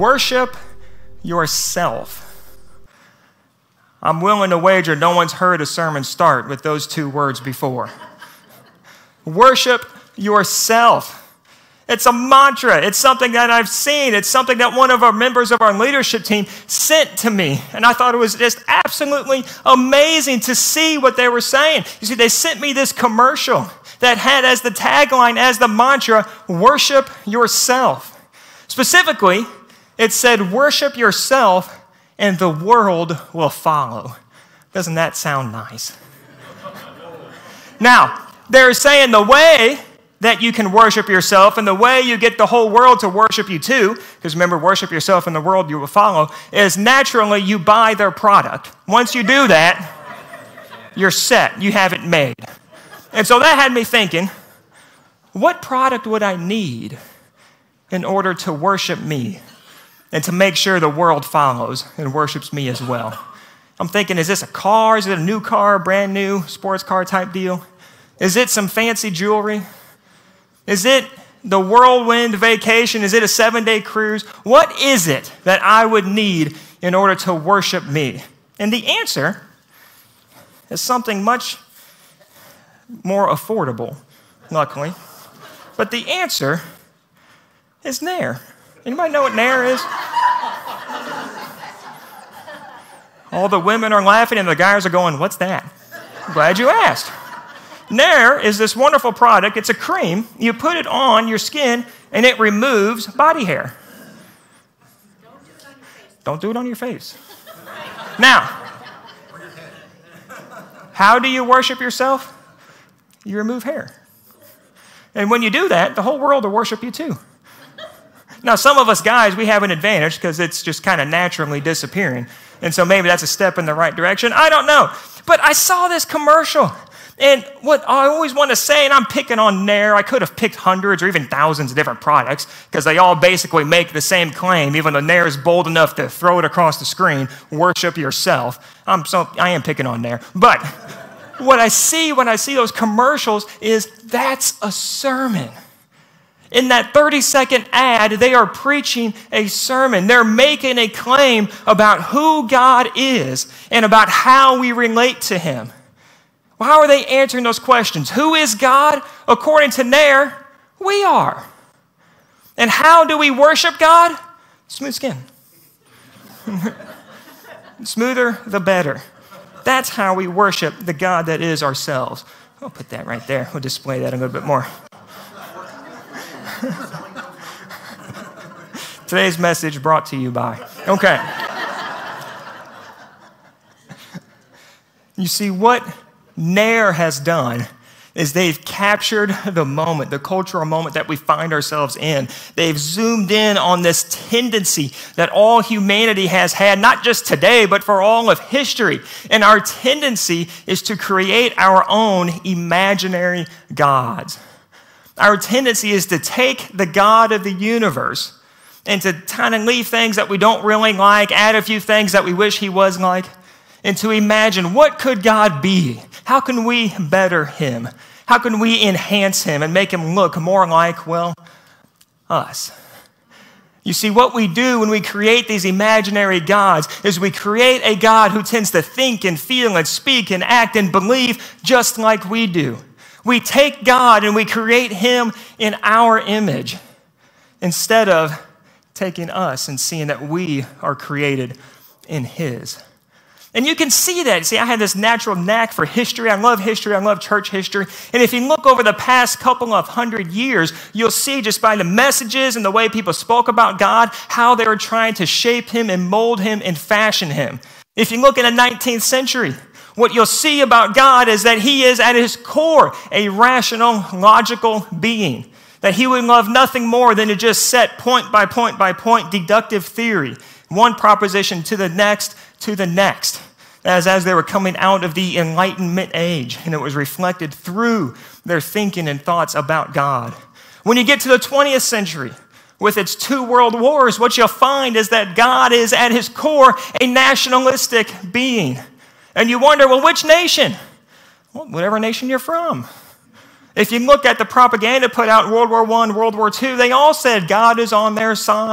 worship yourself. I'm willing to wager no one's heard a sermon start with those two words before. Worship yourself. It's a mantra. It's something that I've seen. It's something that one of our members of our leadership team sent to me. And I thought it was just absolutely amazing to see what they were saying. You see, they sent me this commercial that had as the tagline, as the mantra, worship yourself. Specifically, it said, worship yourself and the world will follow. Doesn't that sound nice? Now, they're saying the way that you can worship yourself and the way you get the whole world to worship you too, because remember, worship yourself and the world you will follow, is naturally you buy their product. Once you do that, you're set. You have it made. And so that had me thinking, what product would I need in order to worship me and to make sure the world follows and worships me as well? I'm thinking, is this a car? Is it a new car, brand new sports car type deal? Is it some fancy jewelry? Is it the whirlwind vacation? Is it a 7-day cruise? What is it that I would need in order to worship me? And the answer is something much more affordable, luckily. But the answer is Nair. Anybody know what Nair is? All the women are laughing and the guys are going, what's that? I'm glad you asked. Nair is this wonderful product. It's a cream. You put it on your skin, and it removes body hair. Don't do it on your face. Now, how do you worship yourself? You remove hair. And when you do that, the whole world will worship you too. Now, some of us guys, we have an advantage because it's just kind of naturally disappearing. And so maybe that's a step in the right direction. I don't know. But I saw this commercial. And what I always want to say, and I'm picking on Nair, I could have picked hundreds or even thousands of different products because they all basically make the same claim, even though Nair is bold enough to throw it across the screen, worship yourself. I am picking on Nair. But what I see when I see those commercials is that's a sermon. In that 30-second ad, they are preaching a sermon. They're making a claim about who God is and about how we relate to Him. Well, how are they answering those questions? Who is God? According to Nair, we are. And how do we worship God? Smooth skin. Smoother, the better. That's how we worship the God that is ourselves. I'll put that right there. We'll display that a little bit more. Today's message brought to you by. Okay. You see, what Nair has done is they've captured the moment, the cultural moment that we find ourselves in. They've zoomed in on this tendency that all humanity has had, not just today, but for all of history. And our tendency is to create our own imaginary gods. Our tendency is to take the God of the universe and to kind of leave things that we don't really like, add a few things that we wish He was like, and to imagine, what could God be? How can we better Him? How can we enhance Him and make Him look more like, well, us? You see, what we do when we create these imaginary gods is we create a God who tends to think and feel and speak and act and believe just like we do. We take God and we create Him in our image instead of taking us and seeing that we are created in His. And you can see that. See, I have this natural knack for history. I love history. I love church history. And if you look over the past couple of 100 years, you'll see just by the messages and the way people spoke about God, how they were trying to shape Him and mold Him and fashion Him. If you look in the 19th century, what you'll see about God is that He is at His core a rational, logical being. That He would love nothing more than to just set point by point by point deductive theory, one proposition to the next, as they were coming out of the Enlightenment age, and it was reflected through their thinking and thoughts about God. When you get to the 20th century, with its 2 world wars, what you'll find is that God is at His core a nationalistic being. And you wonder, well, which nation? Well, whatever nation you're from. If you look at the propaganda put out in World War I, World War II, they all said God is on their side.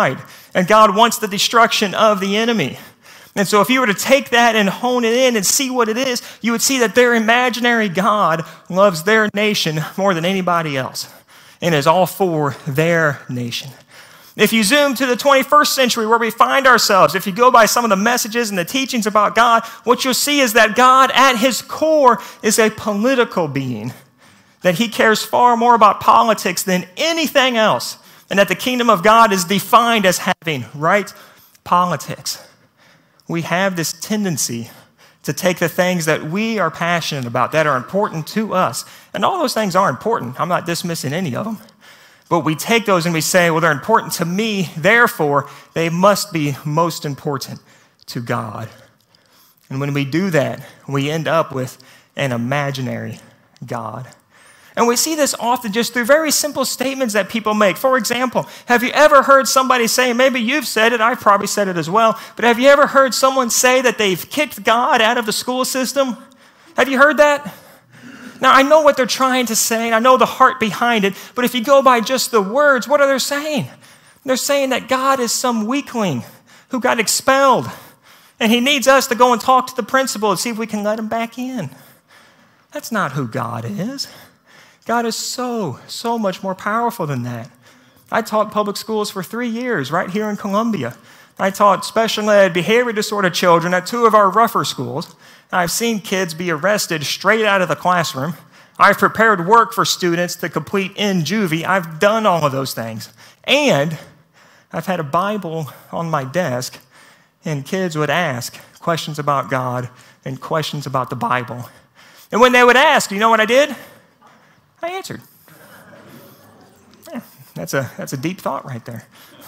And God wants the destruction of the enemy. And so if you were to take that and hone it in and see what it is, you would see that their imaginary God loves their nation more than anybody else and is all for their nation. If you zoom to the 21st century where we find ourselves, if you go by some of the messages and the teachings about God, what you'll see is that God at his core is a political being, that he cares far more about politics than anything else, and that the kingdom of God is defined as having right politics. We have this tendency to take the things that we are passionate about, that are important to us, and all those things are important. I'm not dismissing any of them. But we take those and we say, well, they're important to me, therefore, they must be most important to God. And when we do that, we end up with an imaginary God. And we see this often just through very simple statements that people make. For example, have you ever heard somebody say, maybe you've said it, I've probably said it as well, but have you ever heard someone say that they've kicked God out of the school system? Have you heard that? Now, I know what they're trying to say, I know the heart behind it, but if you go by just the words, what are they saying? They're saying that God is some weakling who got expelled, and he needs us to go and talk to the principal and see if we can let him back in. That's not who God is. God is so much more powerful than that. I taught public schools for 3 years right here in Columbia. I taught special ed behavior disorder children at 2 of our rougher schools. I've seen kids be arrested straight out of the classroom. I've prepared work for students to complete in juvie. I've done all of those things. And I've had a Bible on my desk, and kids would ask questions about God and questions about the Bible. And when they would ask, you know what I did? I answered. Yeah, that's a deep thought right there.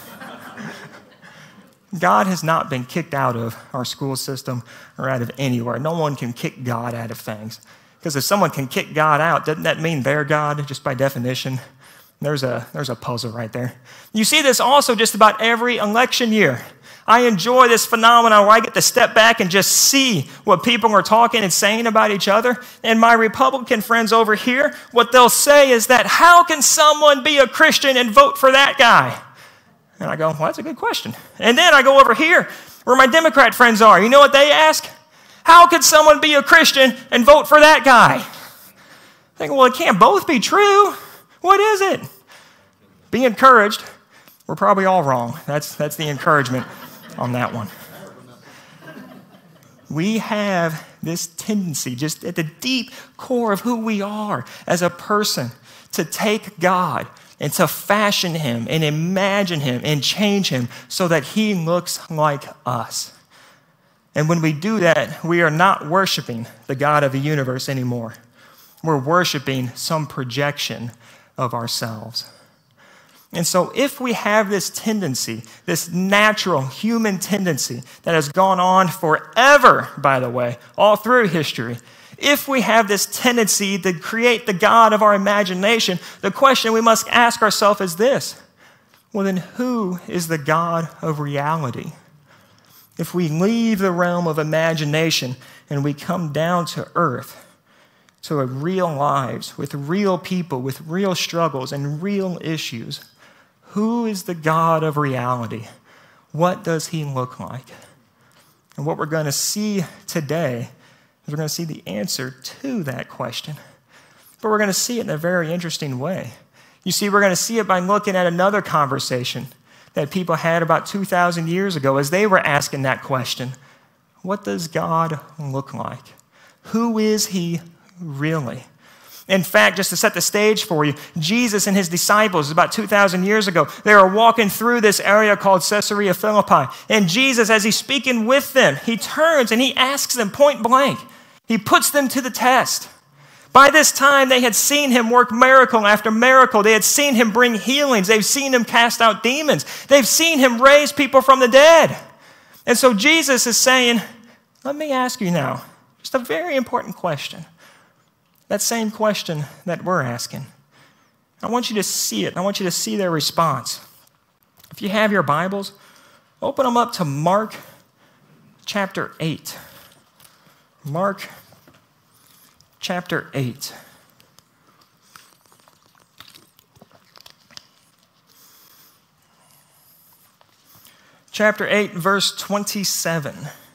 God has not been kicked out of our school system or out of anywhere. No one can kick God out of things. Because if someone can kick God out, doesn't that mean they're God, just by definition? There's a puzzle right there. You see this also just about every election year. I enjoy this phenomenon where I get to step back and just see what people are talking and saying about each other. And my Republican friends over here, what they'll say is that, how can someone be a Christian and vote for that guy? And I go, well, that's a good question. And then I go over here where my Democrat friends are. You know what they ask? How could someone be a Christian and vote for that guy? I think, well, it can't both be true. What is it? Be encouraged. We're probably all wrong. That's the encouragement on that one. We have this tendency, just at the deep core of who we are as a person, to take God and to fashion him and imagine him and change him so that he looks like us. And when we do that, we are not worshiping the God of the universe anymore. We're worshiping some projection of ourselves. And so if we have this tendency, this natural human tendency that has gone on forever, by the way, all through history, if we have this tendency to create the God of our imagination, the question we must ask ourselves is this: well, then who is the God of reality? If we leave the realm of imagination and we come down to earth, to real lives, with real people, with real struggles and real issues, who is the God of reality? What does he look like? And what we're going to see today is we're going to see the answer to that question. But we're going to see it in a very interesting way. You see, we're going to see it by looking at another conversation that people had about 2,000 years ago as they were asking that question. What does God look like? Who is he really? In fact, just to set the stage for you, Jesus and his disciples, about 2,000 years ago, they were walking through this area called Caesarea Philippi. And Jesus, as he's speaking with them, he turns and he asks them point blank. He puts them to the test. By this time, they had seen him work miracle after miracle. They had seen him bring healings. They've seen him cast out demons. They've seen him raise people from the dead. And so Jesus is saying, let me ask you now, just a very important question. That same question that we're asking. I want you to see it. I want you to see their response. If you have your Bibles, open them up to Mark chapter 8. Mark chapter 8. chapter 8, verse 27.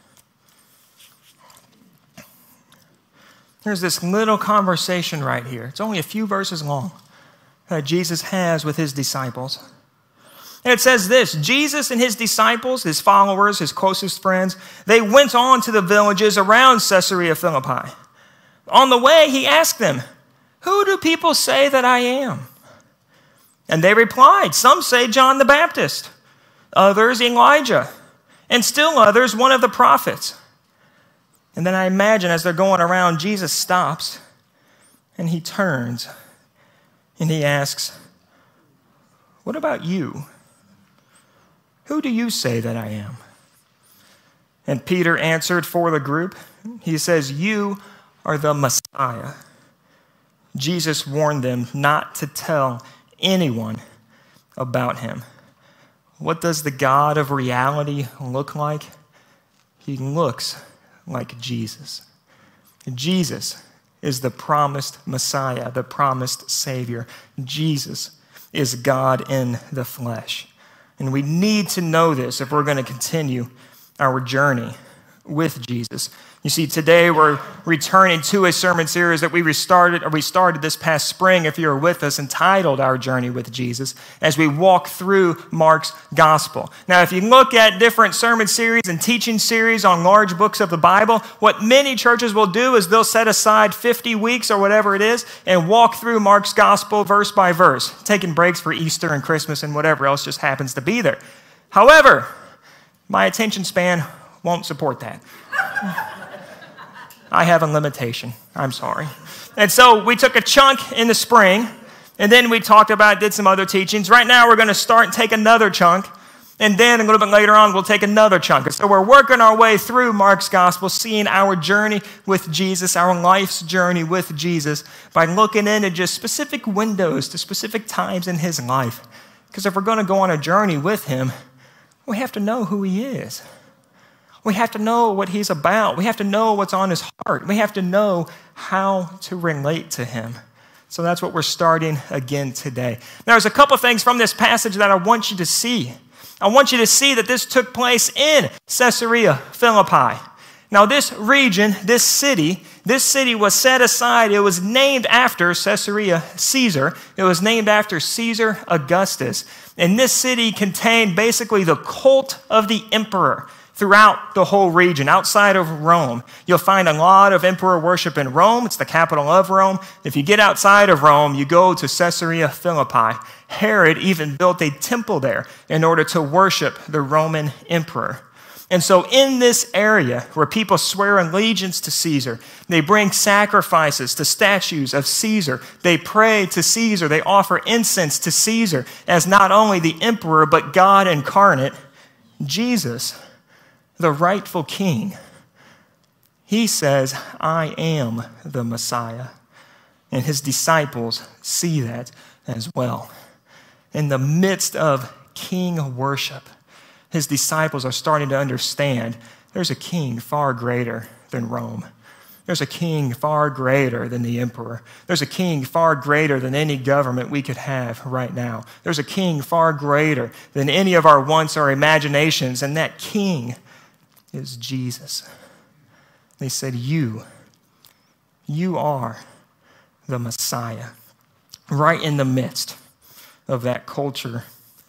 There's this little conversation right here. It's only a few verses long that Jesus has with his disciples. And it says this: Jesus and his disciples, his followers, his closest friends, they went on to the villages around Caesarea Philippi. On the way, he asked them, "Who do people say that I am?" And they replied, "Some say John the Baptist, others Elijah, and still others one of the prophets." And then I imagine as they're going around, Jesus stops and he turns and he asks, "What about you? Who do you say that I am?" And Peter answered for the group. He says, "You are the Messiah." Jesus warned them not to tell anyone about him. What does the God of reality look like? He looks like Jesus. Jesus is the promised Messiah, the promised Savior. Jesus is God in the flesh. And we need to know this if we're going to continue our journey with Jesus. You see, today we're returning to a sermon series that we started this past spring, if you were with us, entitled Our Journey with Jesus, as we walk through Mark's gospel. Now, if you look at different sermon series and teaching series on large books of the Bible, what many churches will do is they'll set aside 50 weeks or whatever it is and walk through Mark's gospel verse by verse, taking breaks for Easter and Christmas and whatever else just happens to be there. However, my attention span won't support that. I have a limitation. I'm sorry. And so we took a chunk in the spring, and then we did some other teachings. Right now, we're going to start and take another chunk, and then a little bit later on, we'll take another chunk. And so we're working our way through Mark's gospel, seeing our journey with Jesus, our life's journey with Jesus, by looking into just specific windows to specific times in his life. Because if we're going to go on a journey with him, we have to know who he is. We have to know what he's about. We have to know what's on his heart. We have to know how to relate to him. So that's what we're starting again today. Now, there's a couple things from this passage that I want you to see. I want you to see that this took place in Caesarea Philippi. Now, this region, this city was set aside. It was named after Caesarea Caesar. It was named after Caesar Augustus. And this city contained basically the cult of the emperor throughout the whole region, outside of Rome. You'll find a lot of emperor worship in Rome. It's the capital of Rome. If you get outside of Rome, you go to Caesarea Philippi. Herod even built a temple there in order to worship the Roman emperor. And so in this area where people swear allegiance to Caesar, they bring sacrifices to statues of Caesar. They pray to Caesar. They offer incense to Caesar as not only the emperor, but God incarnate, Jesus, the rightful king. He says, "I am the Messiah." And his disciples see that as well. In the midst of king worship, his disciples are starting to understand there's a king far greater than Rome. There's a king far greater than the emperor. There's a king far greater than any government we could have right now. There's a king far greater than any of our wants or imaginations, and that king is Jesus. They said, you are the Messiah. Right in the midst of that culture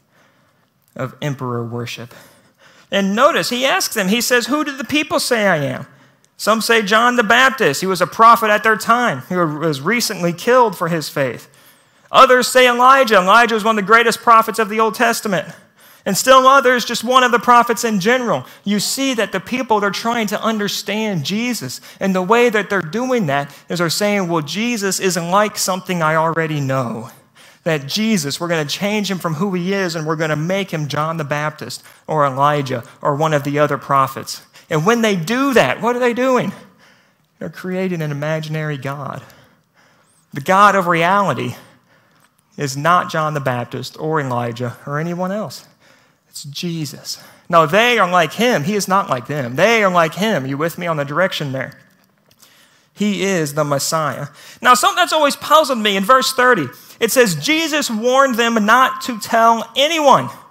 of emperor worship. And notice, he asks them, he says, "Who do the people say I am?" Some say John the Baptist. He was a prophet at their time. He was recently killed for his faith. Others say Elijah. Elijah was one of the greatest prophets of the Old Testament. And still others, just one of the prophets in general. You see that the people, they're trying to understand Jesus. And the way that they're doing that is they're saying, well, Jesus isn't like something I already know. That Jesus, we're going to change him from who he is and we're going to make him John the Baptist or Elijah or one of the other prophets. And when they do that, what are they doing? They're creating an imaginary God. The God of reality is not John the Baptist or Elijah or anyone else. It's Jesus. No, they are like him. He is not like them. They are like him. You with me on the direction there? He is the Messiah. Now, something that's always puzzled me in verse 30, it says, Jesus warned them not to tell anyone.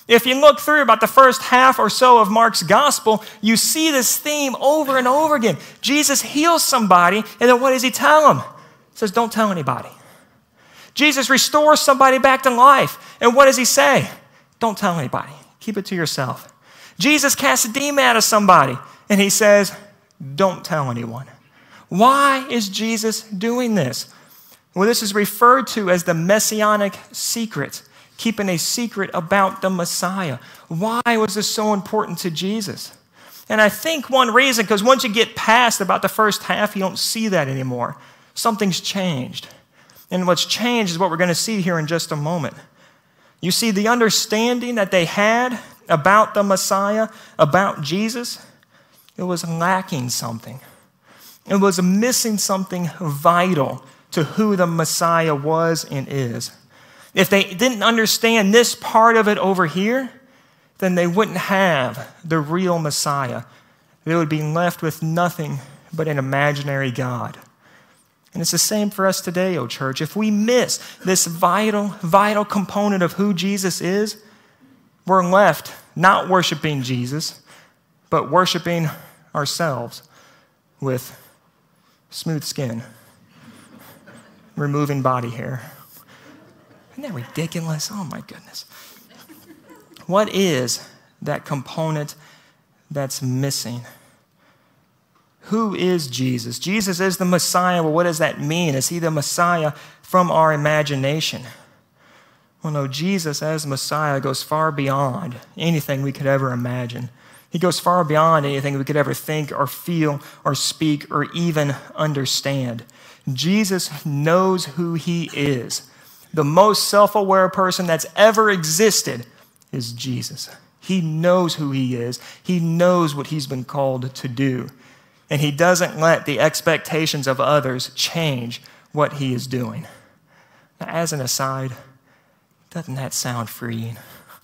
If you look through about the first half or so of Mark's gospel, you see this theme over and over again. Jesus heals somebody, and then what does he tell them? He says, don't tell anybody. Jesus restores somebody back to life, and what does he say? Don't tell anybody. Keep it to yourself. Jesus casts a demon out of somebody, and he says, don't tell anyone. Why is Jesus doing this? Well, this is referred to as the messianic secret, keeping a secret about the Messiah. Why was this so important to Jesus? And I think one reason, because once you get past about the first half, you don't see that anymore. Something's changed. And what's changed is what we're going to see here in just a moment. You see, the understanding that they had about the Messiah, about Jesus, it was lacking something. It was missing something vital to who the Messiah was and is. If they didn't understand this part of it over here, then they wouldn't have the real Messiah. They would be left with nothing but an imaginary God. And it's the same for us today, oh church. If we miss this vital component of who Jesus is, we're left not worshiping Jesus, but worshiping ourselves with smooth skin, removing body hair. Isn't that ridiculous? Oh my goodness. What is that component that's missing? Who is Jesus? Jesus is the Messiah. Well, what does that mean? Is he the Messiah from our imagination? Well, no, Jesus as Messiah goes far beyond anything we could ever imagine. He goes far beyond anything we could ever think or feel or speak or even understand. Jesus knows who he is. The most self-aware person that's ever existed is Jesus. He knows who he is. He knows what he's been called to do. And he doesn't let the expectations of others change what he is doing. Now, as an aside, doesn't that sound freeing?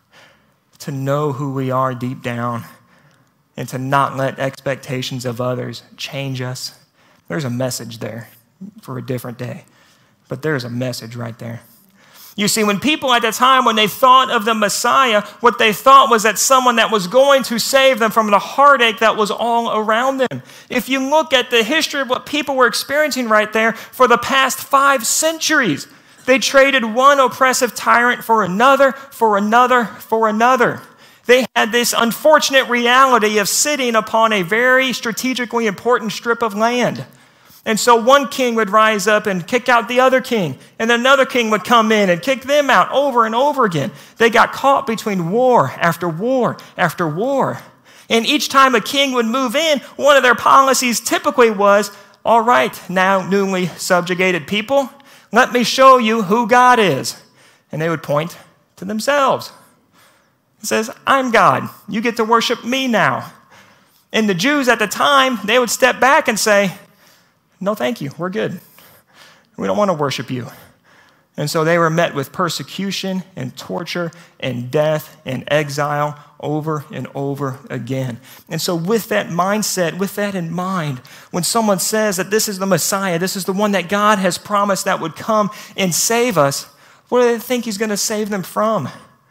To know who we are deep down and to not let expectations of others change us. There's a message there for a different day. But there's a message right there. You see, when people at the time, when they thought of the Messiah, what they thought was that someone that was going to save them from the heartache that was all around them. If you look at the history of what people were experiencing right there for the past 5 centuries, they traded one oppressive tyrant for another, for another, for another. They had this unfortunate reality of sitting upon a very strategically important strip of land. And so one king would rise up and kick out the other king, and then another king would come in and kick them out over and over again. They got caught between war after war after war. And each time a king would move in, one of their policies typically was, all right, now newly subjugated people, let me show you who God is. And they would point to themselves. It says, I'm God. You get to worship me now. And the Jews at the time, they would step back and say, no, thank you. We're good. We don't want to worship you. And so they were met with persecution and torture and death and exile over and over again. And so with that mindset, with that in mind, when someone says that this is the Messiah, this is the one that God has promised that would come and save us, what do they think he's going to save them from?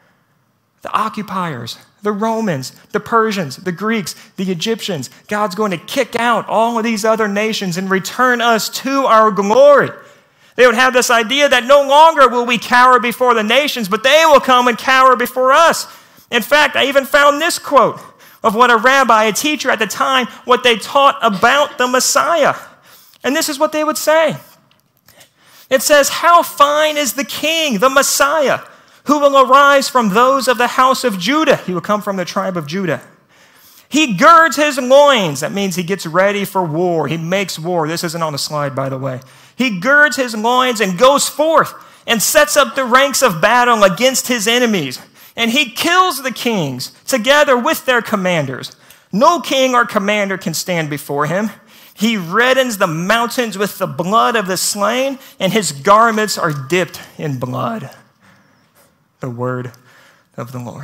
The occupiers, the Romans, the Persians, the Greeks, the Egyptians. God's going to kick out all of these other nations and return us to our glory. They would have this idea that no longer will we cower before the nations, but they will come and cower before us. In fact, I even found this quote of what a rabbi, a teacher at the time, what they taught about the Messiah. And this is what they would say. It says, how fine is the king, the Messiah, who will arise from those of the house of Judah. He will come from the tribe of Judah. He girds his loins. That means he gets ready for war. He makes war. This isn't on the slide, by the way. He girds his loins and goes forth and sets up the ranks of battle against his enemies. And he kills the kings together with their commanders. No king or commander can stand before him. He reddens the mountains with the blood of the slain, and his garments are dipped in blood. The word of the Lord.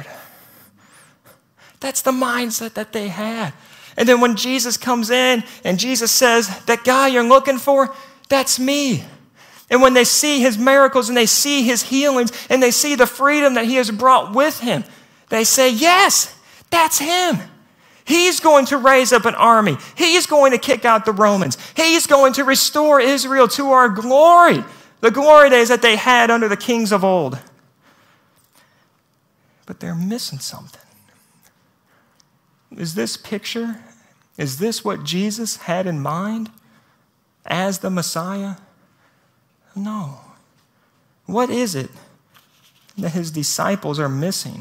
That's the mindset that they had. And then when Jesus comes in and Jesus says, that guy you're looking for, that's me. And when they see his miracles and they see his healings and they see the freedom that he has brought with him, They say, yes, that's him. He's going to raise up an army. He's going to kick out the Romans. He's going to restore Israel to our glory, the glory days that they had under the kings of old. But they're missing something. Is this picture, is this what Jesus had in mind as the Messiah? No. What is it that his disciples are missing?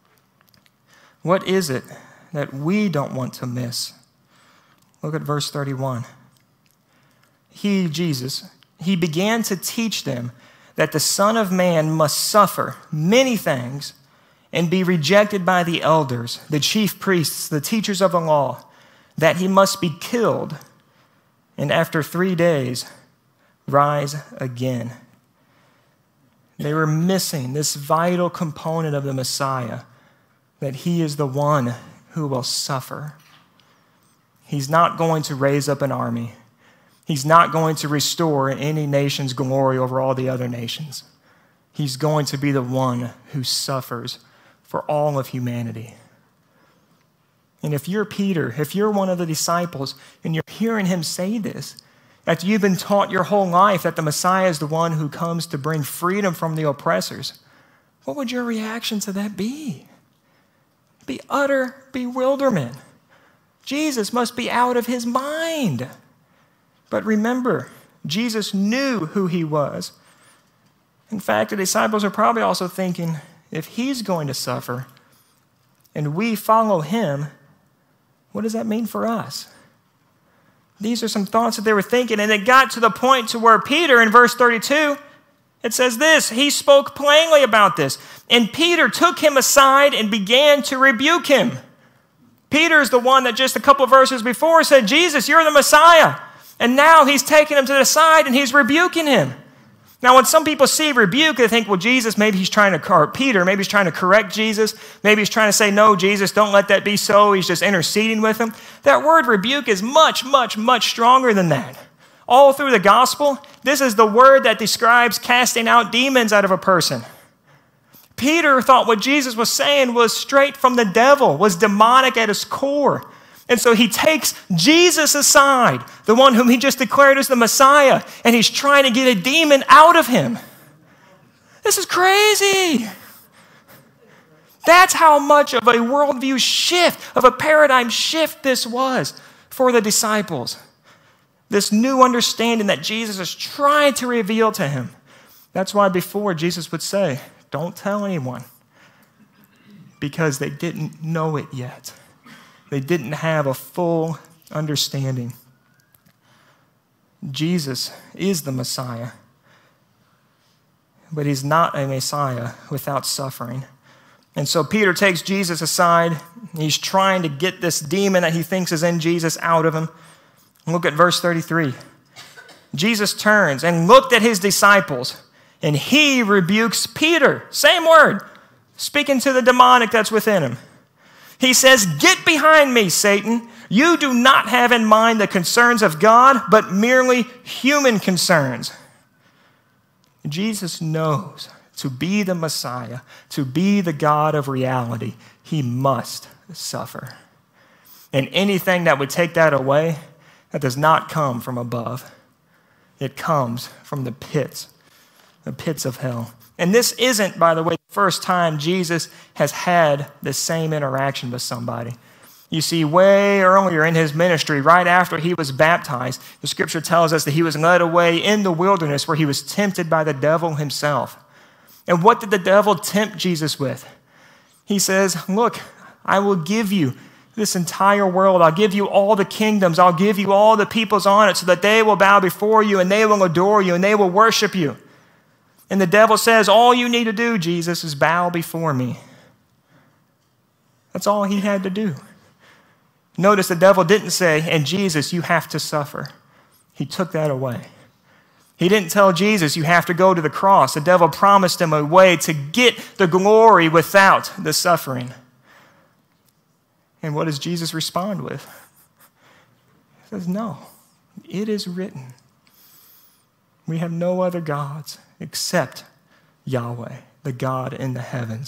What is it that we don't want to miss? Look at verse 31. He, Jesus, he began to teach them that the Son of Man must suffer many things and be rejected by the elders, the chief priests, the teachers of the law, that he must be killed, and after 3 days rise again. They were missing this vital component of the Messiah, that he is the one who will suffer. He's not going to raise up an army. He's not going to restore any nation's glory over all the other nations. He's going to be the one who suffers for all of humanity. And if you're Peter, if you're one of the disciples, and you're hearing him say this, that you've been taught your whole life that the Messiah is the one who comes to bring freedom from the oppressors, what would your reaction to that be? Be utter bewilderment. Jesus must be out of his mind. But remember, Jesus knew who he was. In fact, the disciples are probably also thinking, if he's going to suffer and we follow him, what does that mean for us? These are some thoughts that they were thinking, and it got to the point to where Peter, in verse 32, it says this, he spoke plainly about this, and Peter took him aside and began to rebuke him. Peter is the one that just a couple of verses before said, Jesus, you're the Messiah. And now he's taking him to the side and he's rebuking him. Now, when some people see rebuke, they think, well, Jesus, maybe he's trying to, or Peter, maybe he's trying to correct Jesus. Maybe he's trying to say, no, Jesus, don't let that be so. He's just interceding with him. That word rebuke is much, much, much stronger than that. All through the gospel, this is the word that describes casting out demons out of a person. Peter thought what Jesus was saying was straight from the devil, was demonic at his core. And so he takes Jesus aside, the one whom he just declared as the Messiah, and he's trying to get a demon out of him. This is crazy. That's how much of a worldview shift, of a paradigm shift this was for the disciples. This new understanding that Jesus is trying to reveal to him. That's why before Jesus would say, don't tell anyone, because they didn't know it yet. They didn't have a full understanding. Jesus is the Messiah, but he's not a Messiah without suffering. And so Peter takes Jesus aside. He's trying to get this demon that he thinks is in Jesus out of him. Look at verse 33. Jesus turns and looked at his disciples, and he rebukes Peter. Same word, speaking to the demonic that's within him. He says, get behind me, Satan. You do not have in mind the concerns of God, but merely human concerns. Jesus knows to be the Messiah, to be the God of reality, he must suffer. And anything that would take that away, that does not come from above. It comes from the pits of hell. And this isn't, by the way, the first time Jesus has had the same interaction with somebody. You see, way earlier in his ministry, right after he was baptized, the scripture tells us that he was led away in the wilderness where he was tempted by the devil himself. And what did the devil tempt Jesus with? He says, look, I will give you this entire world. I'll give you all the kingdoms. I'll give you all the peoples on it so that they will bow before you and they will adore you and they will worship you. And the devil says, all you need to do, Jesus, is bow before me. That's all he had to do. Notice the devil didn't say, and Jesus, you have to suffer. He took that away. He didn't tell Jesus, you have to go to the cross. The devil promised him a way to get the glory without the suffering. And what does Jesus respond with? He says, no, it is written. We have no other gods except Yahweh, the God in the heavens.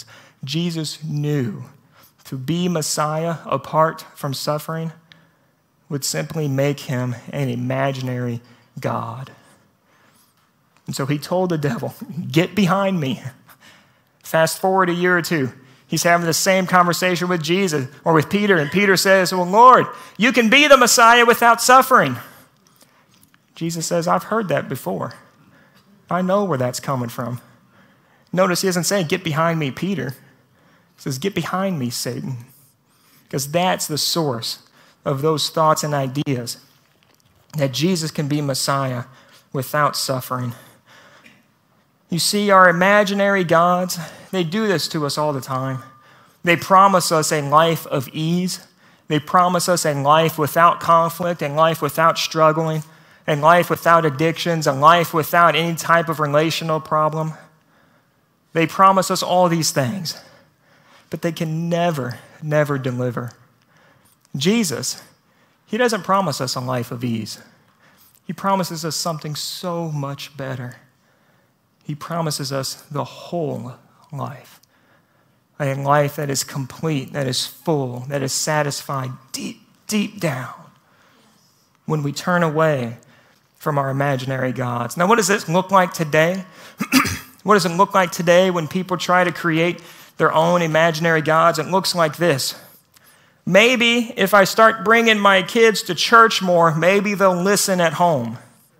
Jesus knew to be Messiah apart from suffering would simply make him an imaginary God. And so he told the devil, get behind me. Fast forward a year or two. He's having the same conversation with Jesus or with Peter, and Peter says, well, Lord, you can be the Messiah without suffering. Jesus says, I've heard that before. I know where that's coming from. Notice he doesn't say, get behind me, Peter. He says, get behind me, Satan. Because that's the source of those thoughts and ideas, that Jesus can be Messiah without suffering. You see, our imaginary gods, they do this to us all the time. They promise us a life of ease. They promise us a life without conflict, a life without struggling, a life without addictions, a life without any type of relational problem. They promise us all these things, but they can never deliver. Jesus, he doesn't promise us a life of ease. He promises us something so much better. He promises us the whole life, a life that is complete, that is full, that is satisfied deep down when we turn away from our imaginary gods. Now, what does this look like today? What does it look like today when people try to create their own imaginary gods? It looks like this. Maybe if I start bringing my kids to church more, maybe they'll listen at home.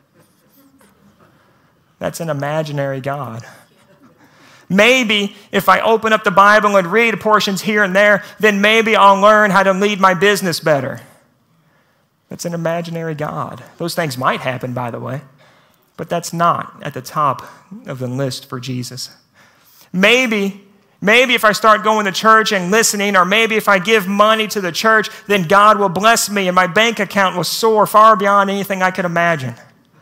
That's an imaginary God. Maybe if I open up the Bible and read portions here and there, then maybe I'll learn how to lead my business better. That's an imaginary God. Those things might happen, by the way, but that's not at the top of the list for Jesus. Maybe if I start going to church and listening, or maybe if I give money to the church, then God will bless me and my bank account will soar far beyond anything I could imagine.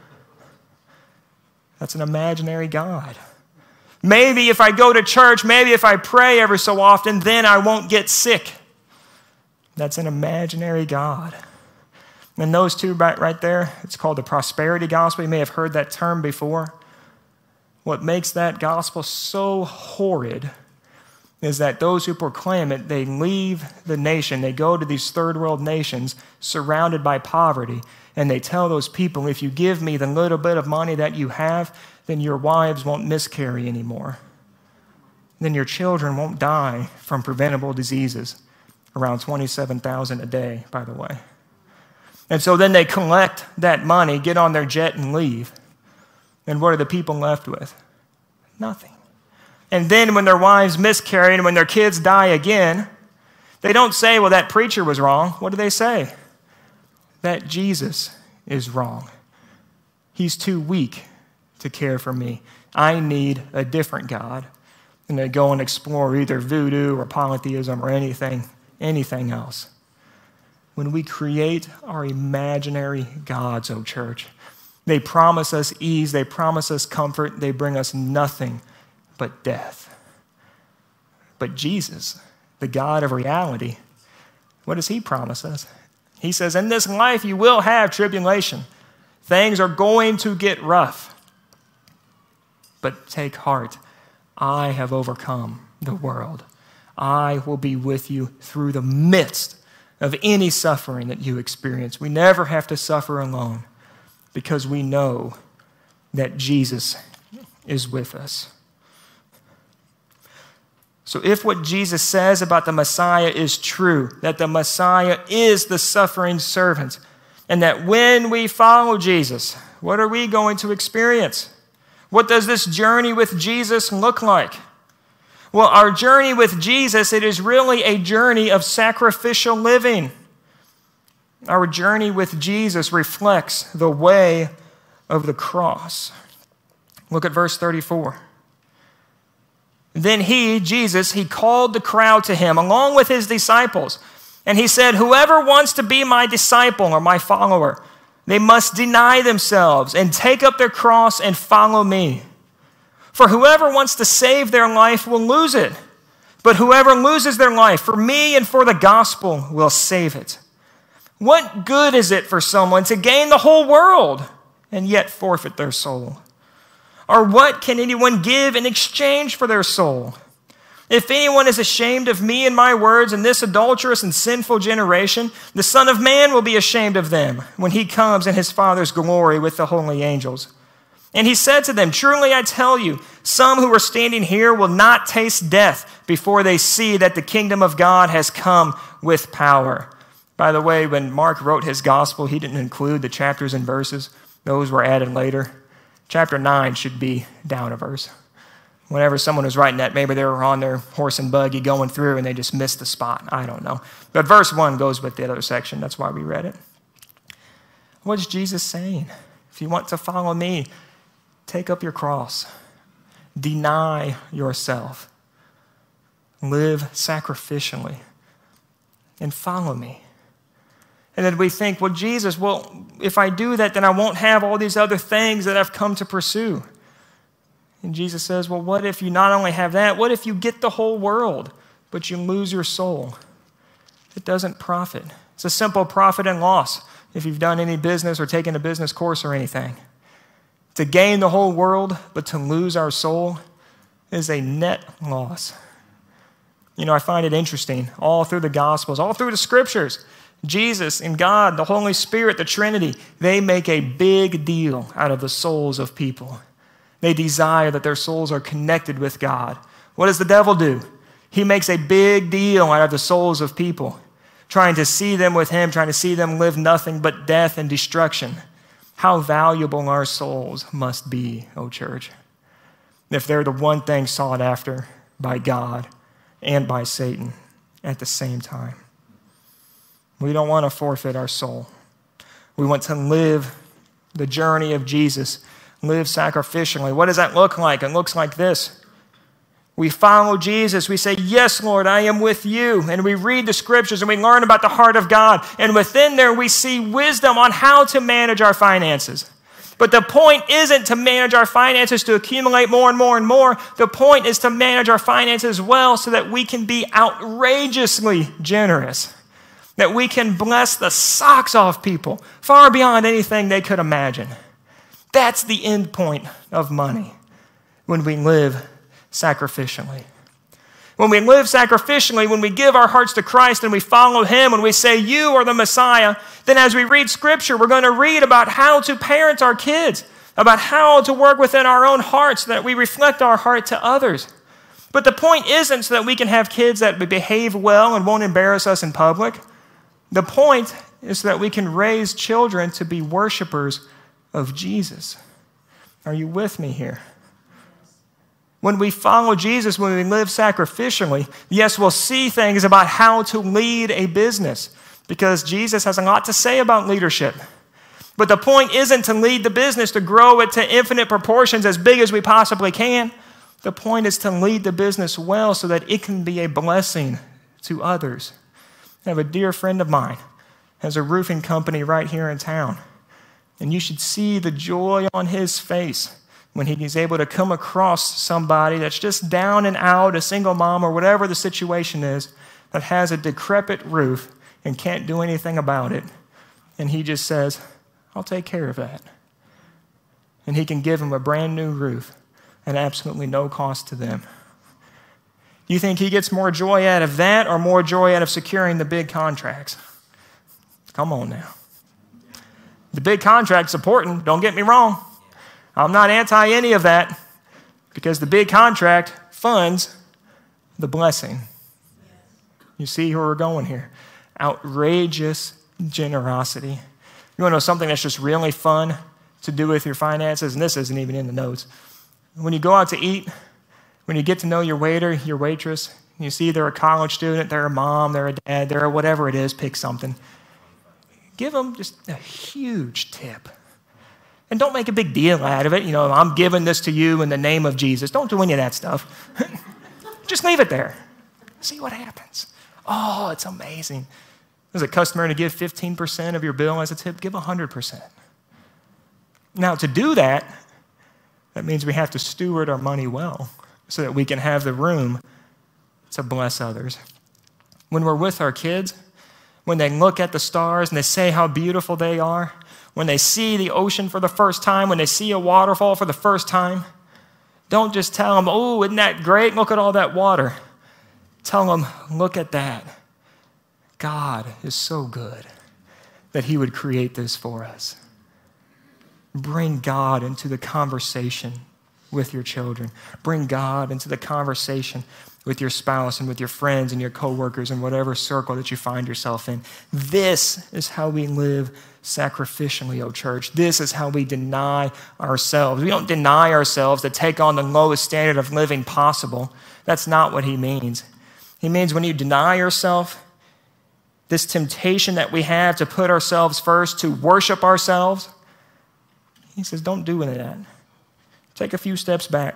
That's an imaginary God. Maybe if I go to church, maybe if I pray every so often, then I won't get sick. That's an imaginary God. And those two right there, it's called the prosperity gospel. You may have heard that term before. What makes that gospel so horrid is that those who proclaim it, they leave the nation. They go to these third world nations surrounded by poverty, and they tell those people, if you give me the little bit of money that you have, then your wives won't miscarry anymore. Then your children won't die from preventable diseases, around 27,000 a day, by the way. And so then they collect that money, get on their jet, and leave. And what are the people left with? Nothing. And then when their wives miscarry and when their kids die again, they don't say, well, that preacher was wrong. What do they say? That Jesus is wrong. He's too weak to care for me. I need a different God. And they go and explore either voodoo or polytheism or anything else. When we create our imaginary gods, oh church, they promise us ease, they promise us comfort, they bring us nothing but death. But Jesus, the God of reality, what does he promise us? He says, in this life you will have tribulation. Things are going to get rough. But take heart, I have overcome the world. I will be with you through the midst of any suffering that you experience. We never have to suffer alone because we know that Jesus is with us. So if what Jesus says about the Messiah is true, that the Messiah is the suffering servant, and that when we follow Jesus, what are we going to experience? What does this journey with Jesus look like? Well, our journey with Jesus, it is really a journey of sacrificial living. Our journey with Jesus reflects the way of the cross. Look at verse 34. Then he, Jesus, he called the crowd to him along with his disciples. And he said, whoever wants to be my disciple or my follower, they must deny themselves and take up their cross and follow me. For whoever wants to save their life will lose it. But whoever loses their life for me and for the gospel will save it. What good is it for someone to gain the whole world and yet forfeit their soul? Or what can anyone give in exchange for their soul? If anyone is ashamed of me and my words in this adulterous and sinful generation, the Son of Man will be ashamed of them when he comes in his Father's glory with the holy angels. And he said to them, truly I tell you, some who are standing here will not taste death before they see that the kingdom of God has come with power. By the way, when Mark wrote his gospel, he didn't include the chapters and verses. Those were added later. Chapter 9 should be down a verse. Whenever someone was writing that, maybe they were on their horse and buggy going through and they just missed the spot. I don't know. But verse 1 goes with the other section. That's why we read it. What is Jesus saying? If you want to follow me, take up your cross. Deny yourself. Live sacrificially. And follow me. And then we think, well, Jesus, if I do that, then I won't have all these other things that I've come to pursue. And Jesus says, well, what if you not only have that, what if you get the whole world, but you lose your soul? It doesn't profit. It's a simple profit and loss if you've done any business or taken a business course or anything. To gain the whole world, but to lose our soul is a net loss. You know, I find it interesting, all through the Gospels, all through the Scriptures, Jesus and God, the Holy Spirit, the Trinity, they make a big deal out of the souls of people. They desire that their souls are connected with God. What does the devil do? He makes a big deal out of the souls of people, trying to see them with him, trying to see them live nothing but death and destruction. How valuable our souls must be, O church, if they're the one thing sought after by God and by Satan at the same time. We don't want to forfeit our soul. We want to live the journey of Jesus, live sacrificially. What does that look like? It looks like this. We follow Jesus. We say, yes, Lord, I am with you. And we read the Scriptures and we learn about the heart of God. And within there, we see wisdom on how to manage our finances. But the point isn't to manage our finances to accumulate more and more and more. The point is to manage our finances well so that we can be outrageously generous. That we can bless the socks off people far beyond anything they could imagine. That's the end point of money when we live sacrificially. When we live sacrificially, when we give our hearts to Christ and we follow Him, when we say, you are the Messiah, then as we read Scripture, we're going to read about how to parent our kids, about how to work within our own hearts so that we reflect our heart to others. But the point isn't so that we can have kids that behave well and won't embarrass us in public. The point is so that we can raise children to be worshipers of Jesus. Are you with me here? When we follow Jesus, when we live sacrificially, yes, we'll see things about how to lead a business because Jesus has a lot to say about leadership. But the point isn't to lead the business, to grow it to infinite proportions as big as we possibly can. The point is to lead the business well so that it can be a blessing to others. I have a dear friend of mine, has a roofing company right here in town. And you should see the joy on his face when he's able to come across somebody that's just down and out, a single mom or whatever the situation is, that has a decrepit roof and can't do anything about it. And he just says, I'll take care of that. And he can give them a brand new roof at absolutely no cost to them. Do you think he gets more joy out of that or more joy out of securing the big contracts? Come on now. The big contract's important, don't get me wrong. I'm not anti any of that because the big contract funds the blessing. You see where we're going here. Outrageous generosity. You want to know something that's just really fun to do with your finances? And this isn't even in the notes. When you go out to eat, when you get to know your waiter, your waitress, you see they're a college student, they're a mom, they're a dad, they're a whatever it is, pick something. Give them just a huge tip. And don't make a big deal out of it. You know, I'm giving this to you in the name of Jesus. Don't do any of that stuff. Just leave it there. See what happens. Oh, it's amazing. There's a customer to give 15% of your bill as a tip. Give 100%. Now, to do that, that means we have to steward our money well so that we can have the room to bless others. When we're with our kids, when they look at the stars and they say how beautiful they are, when they see the ocean for the first time, when they see a waterfall for the first time, don't just tell them, oh, isn't that great? Look at all that water. Tell them, look at that. God is so good that he would create this for us. Bring God into the conversation with your children. Bring God into the conversation with your spouse and with your friends and your coworkers and whatever circle that you find yourself in. This is how we live sacrificially, oh church. This is how we deny ourselves. We don't deny ourselves to take on the lowest standard of living possible. That's not what he means. He means when you deny yourself, this temptation that we have to put ourselves first, to worship ourselves, he says, don't do any of that. Take a few steps back.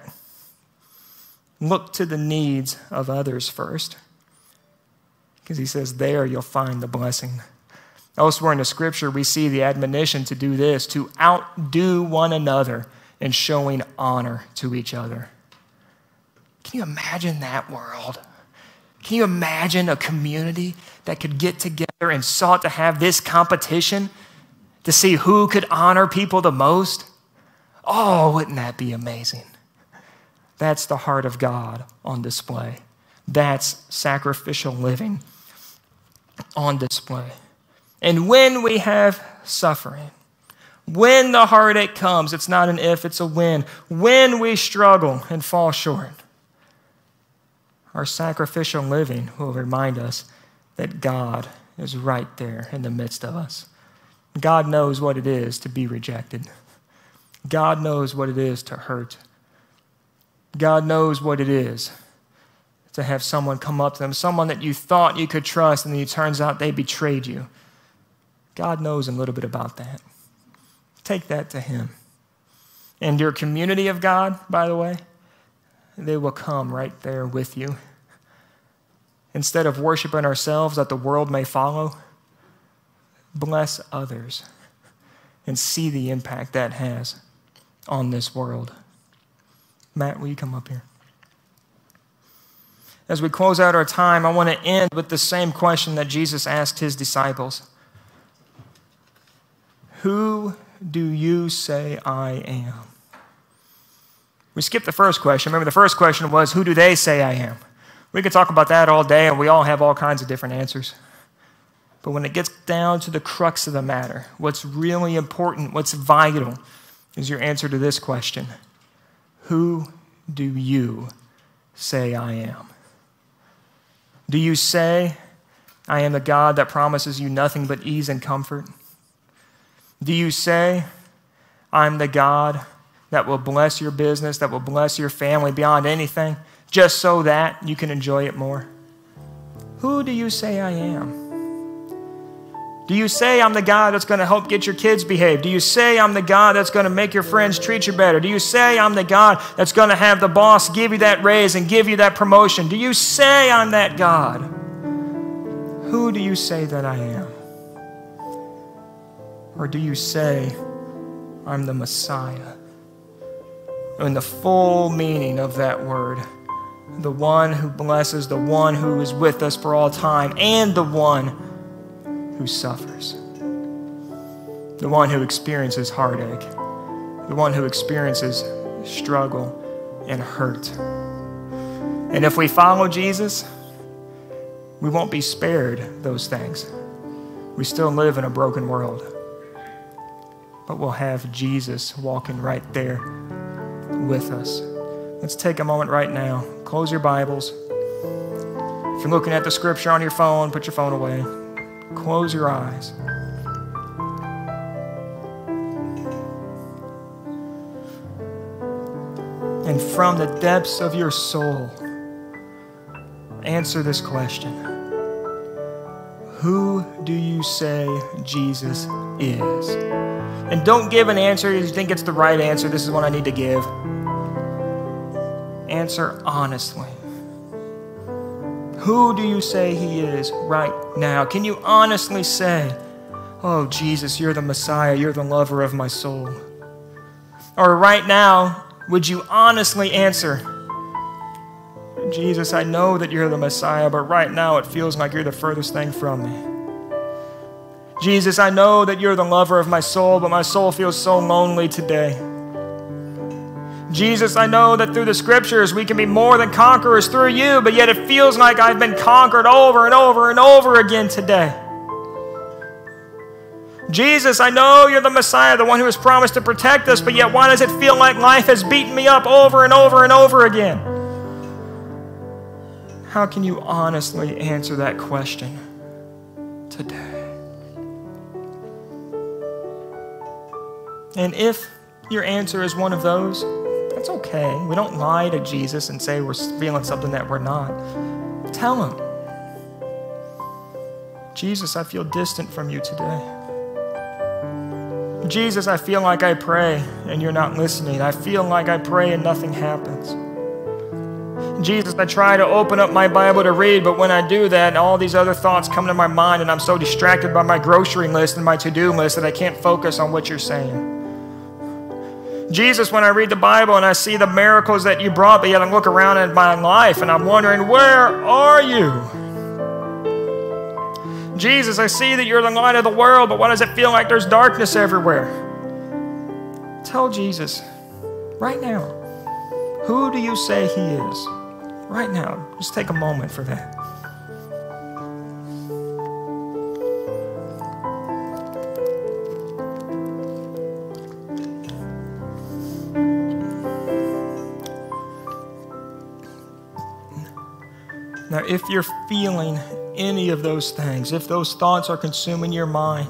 Look to the needs of others first. Because he says, there you'll find the blessing. Elsewhere in the scripture, we see the admonition to do this, to outdo one another in showing honor to each other. Can you imagine that world? Can you imagine a community that could get together and sought to have this competition to see who could honor people the most? Oh, wouldn't that be amazing? That's the heart of God on display. That's sacrificial living on display. And when we have suffering, when the heartache comes, it's not an if, it's a when. When we struggle and fall short, our sacrificial living will remind us that God is right there in the midst of us. God knows what it is to be rejected. God knows what it is to hurt. God knows what it is to have someone come up to them, someone that you thought you could trust, and then it turns out they betrayed you. God knows a little bit about that. Take that to him. And your community of God, by the way, they will come right there with you. Instead of worshiping ourselves that the world may follow, bless others and see the impact that has on this world. Matt, will you come up here? As we close out our time, I want to end with the same question that Jesus asked his disciples. Who do you say I am? We skipped the first question. Remember, the first question was, who do they say I am? We could talk about that all day, and we all have all kinds of different answers. But when it gets down to the crux of the matter, what's really important, what's vital, is your answer to this question. Who do you say I am? Do you say, I am the God that promises you nothing but ease and comfort? Do you say, I'm the God that will bless your business, that will bless your family beyond anything, just so that you can enjoy it more? Who do you say I am? Do you say I'm the God that's going to help get your kids behaved? Do you say I'm the God that's going to make your friends treat you better? Do you say I'm the God that's going to have the boss give you that raise and give you that promotion? Do you say I'm that God? Who do you say that I am? Or do you say I'm the Messiah? In the full meaning of that word, the one who blesses, the one who is with us for all time, and the one who suffers, the one who experiences heartache, the one who experiences struggle and hurt. And if we follow Jesus, we won't be spared those things. We still live in a broken world, but we'll have Jesus walking right there with us. Let's take a moment right now. Close your Bibles. If you're looking at the scripture on your phone, put your phone away. Close your eyes. And from the depths of your soul, answer this question. Who do you say Jesus is? And don't give an answer if you think it's the right answer. This is what I need to give. Answer honestly. Who do you say he is right now? Can you honestly say, oh, Jesus, you're the Messiah, you're the lover of my soul? Or right now, would you honestly answer, Jesus, I know that you're the Messiah, but right now it feels like you're the furthest thing from me. Jesus, I know that you're the lover of my soul, but my soul feels so lonely today. Jesus, I know that through the scriptures we can be more than conquerors through you, but yet it feels like I've been conquered over and over and over again today. Jesus, I know you're the Messiah, the one who has promised to protect us, but yet why does it feel like life has beaten me up over and over and over again? How can you honestly answer that question today? And if your answer is one of those, that's okay. We don't lie to Jesus and say we're feeling something that we're not. Tell him, Jesus, I feel distant from you today. Jesus, I feel like I pray and you're not listening. I feel like I pray and nothing happens. Jesus, I try to open up my Bible to read, but when I do that, all these other thoughts come to my mind and I'm so distracted by my grocery list and my to-do list that I can't focus on what you're saying. Jesus, when I read the Bible and I see the miracles that you brought, but yet I look around at my life and I'm wondering, where are you? Jesus, I see that you're the light of the world, but why does it feel like there's darkness everywhere? Tell Jesus, right now, who do you say he is? Right now, just take a moment for that. Now, if you're feeling any of those things, if those thoughts are consuming your mind,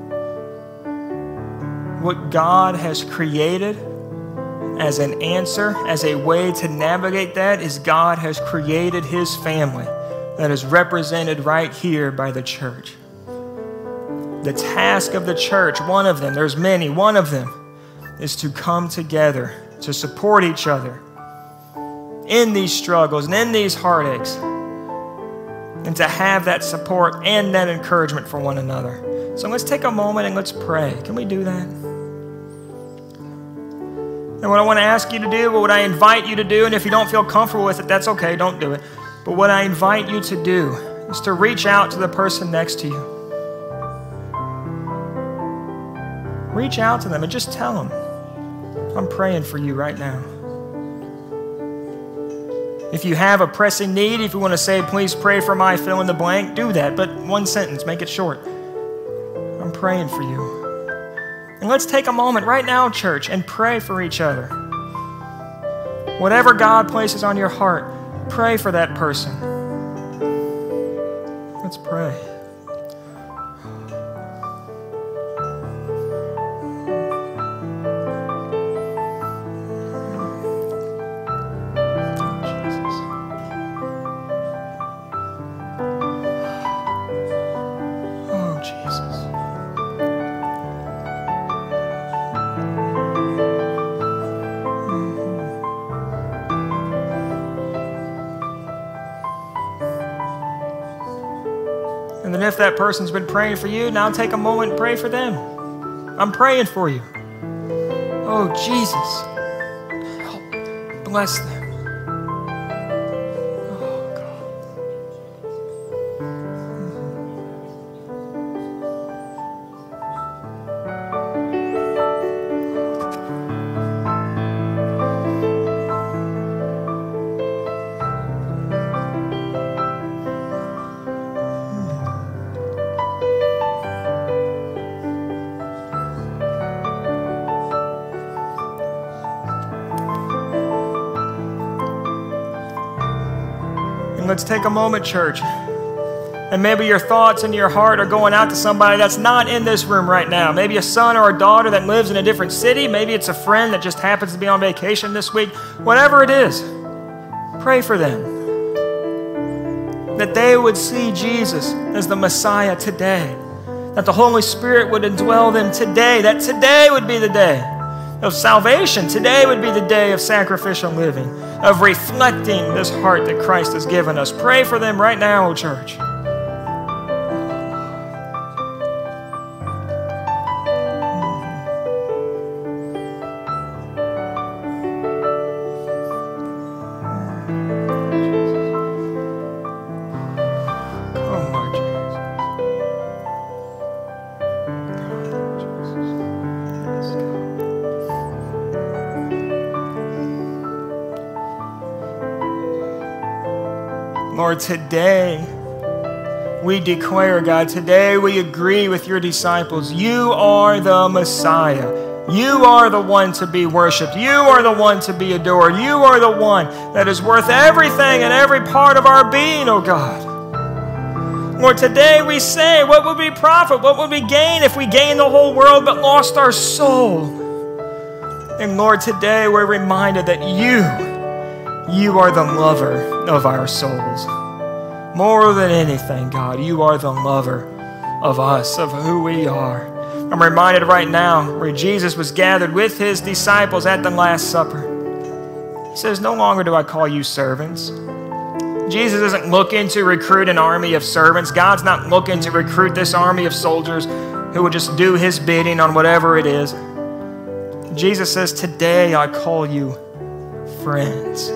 what God has created as an answer, as a way to navigate that, is God has created his family that is represented right here by the church. The task of the church, one of them, there's many, one of them is to come together, to support each other in these struggles and in these heartaches, and to have that support and that encouragement for one another. So let's take a moment and let's pray. Can we do that? And what I want to ask you to do, what I invite you to do, and if you don't feel comfortable with it, that's okay, don't do it. But what I invite you to do is to reach out to the person next to you. Reach out to them and just tell them, I'm praying for you right now. If you have a pressing need, if you want to say, please pray for my fill in the blank, do that. But one sentence, make it short. I'm praying for you. And let's take a moment right now, church, and pray for each other. Whatever God places on your heart, pray for that person. Let's pray. And then if that person's been praying for you, now take a moment and pray for them. I'm praying for you. Oh, Jesus, help bless them. Oh, God. Let's take a moment, church. And maybe your thoughts and your heart are going out to somebody that's not in this room right now. Maybe a son or a daughter that lives in a different city. Maybe it's a friend that just happens to be on vacation this week. Whatever it is, pray for them. That they would see Jesus as the Messiah today. That the Holy Spirit would indwell them today. That today would be the day of salvation. Today would be the day of sacrificial living, of reflecting this heart that Christ has given us. Pray for them right now, church. Lord, today we declare, God, today we agree with your disciples. You are the Messiah. You are the one to be worshiped. You are the one to be adored. You are the one that is worth everything and every part of our being, oh God. Lord, today we say, what would we profit? What would we gain if we gained the whole world but lost our soul? And Lord, today we're reminded that you are the lover of our souls. More than anything, God, you are the lover of us, of who we are. I'm reminded right now where Jesus was gathered with his disciples at the Last Supper. He says, no longer do I call you servants. Jesus isn't looking to recruit an army of servants. God's not looking to recruit this army of soldiers who will just do his bidding on whatever it is. Jesus says, today I call you friends.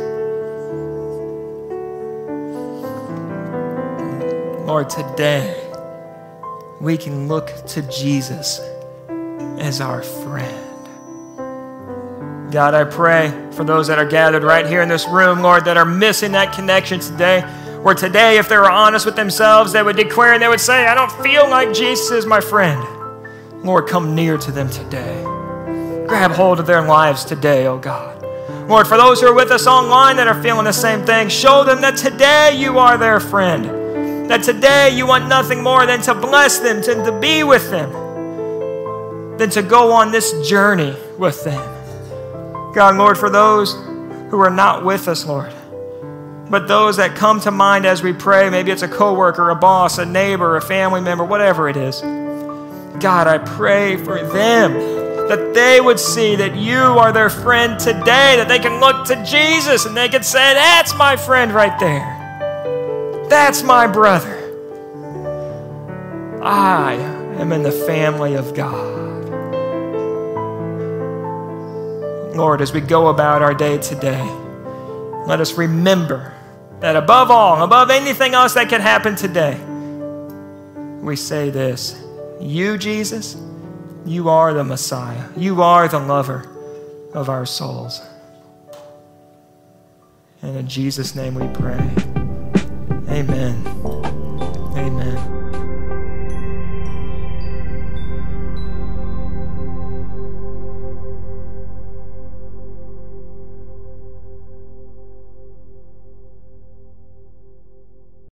Lord, today we can look to Jesus as our friend. God, I pray for those that are gathered right here in this room, Lord, that are missing that connection today. Where today, if they were honest with themselves, they would declare and they would say, I don't feel like Jesus is my friend. Lord, come near to them today. Grab hold of their lives today, oh God. Lord, for those who are with us online that are feeling the same thing, show them that today you are their friend. That today you want nothing more than to bless them, to be with them, than to go on this journey with them. God, Lord, for those who are not with us, Lord, but those that come to mind as we pray, maybe it's a coworker, a boss, a neighbor, a family member, whatever it is. God, I pray for them that they would see that you are their friend today, that they can look to Jesus and they can say, that's my friend right there. That's my brother. I am in the family of God. Lord, as we go about our day today, let us remember that above all, above anything else that can happen today, we say this: you, Jesus, you are the Messiah. You are the lover of our souls. And in Jesus' name we pray. Amen.